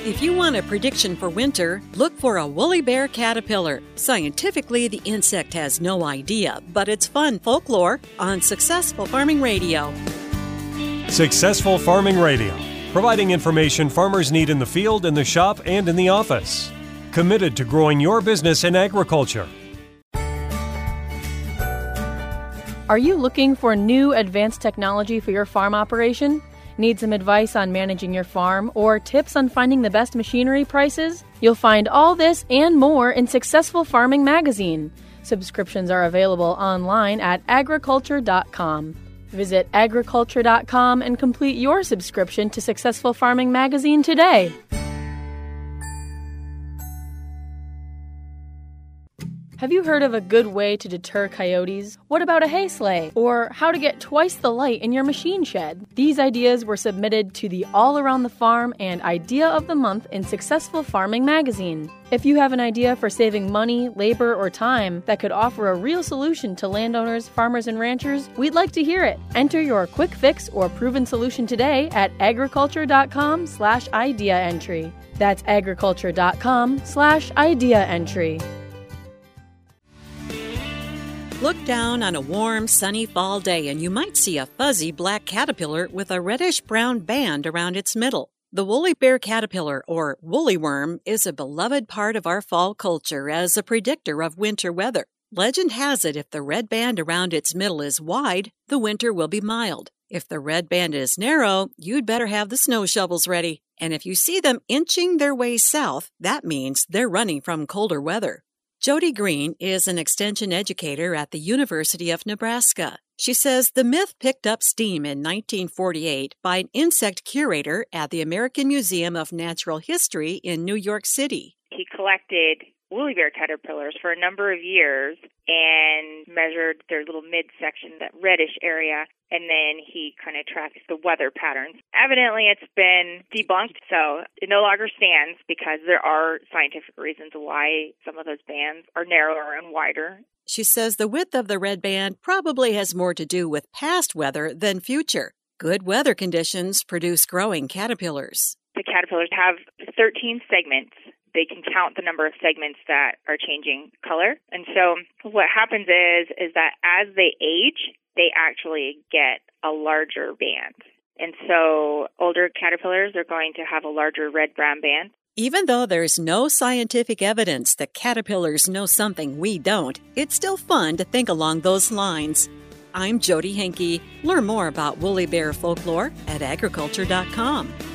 If you want a prediction for winter, look for a woolly bear caterpillar. Scientifically, the insect has no idea, but it's fun folklore on Successful Farming Radio. Successful Farming Radio, providing information farmers need in the field, in the shop, and in the office. Committed to growing your business in agriculture. Are you looking for new advanced technology for your farm operation? Need some advice on managing your farm or tips on finding the best machinery prices? You'll find all this and more in Successful Farming Magazine. Subscriptions are available online at agriculture.com. Visit agriculture.com and complete your subscription to Successful Farming Magazine today. Have you heard of a good way to deter coyotes? What about a hay sleigh? Or how to get twice the light in your machine shed? These ideas were submitted to the All Around the Farm and Idea of the Month in Successful Farming Magazine. If you have an idea for saving money, labor, or time that could offer a real solution to landowners, farmers, and ranchers, we'd like to hear it. Enter your quick fix or proven solution today at agriculture.com/idea entry. That's agriculture.com/idea entry. Look down on a warm, sunny fall day and you might see a fuzzy black caterpillar with a reddish-brown band around its middle. The woolly bear caterpillar, or woolly worm, is a beloved part of our fall culture as a predictor of winter weather. Legend has it if the red band around its middle is wide, the winter will be mild. If the red band is narrow, you'd better have the snow shovels ready. And if you see them inching their way south, that means they're running from colder weather. Jody Green is an extension educator at the University of Nebraska. She says the myth picked up steam in 1948 by an insect curator at the American Museum of Natural History in New York City. He collected woolly bear caterpillars for a number of years and measured their little midsection, that reddish area, and then he kind of tracked the weather patterns. Evidently, it's been debunked, so it no longer stands because there are scientific reasons why some of those bands are narrower and wider. She says the width of the red band probably has more to do with past weather than future. Good weather conditions produce growing caterpillars. The caterpillars have 13 segments. They can count the number of segments that are changing color. And so what happens is that as they age, they actually get a larger band. And so older caterpillars are going to have a larger red-brown band. Even though there's no scientific evidence that caterpillars know something we don't, it's still fun to think along those lines. I'm Jody Henke. Learn more about woolly bear folklore at agriculture.com.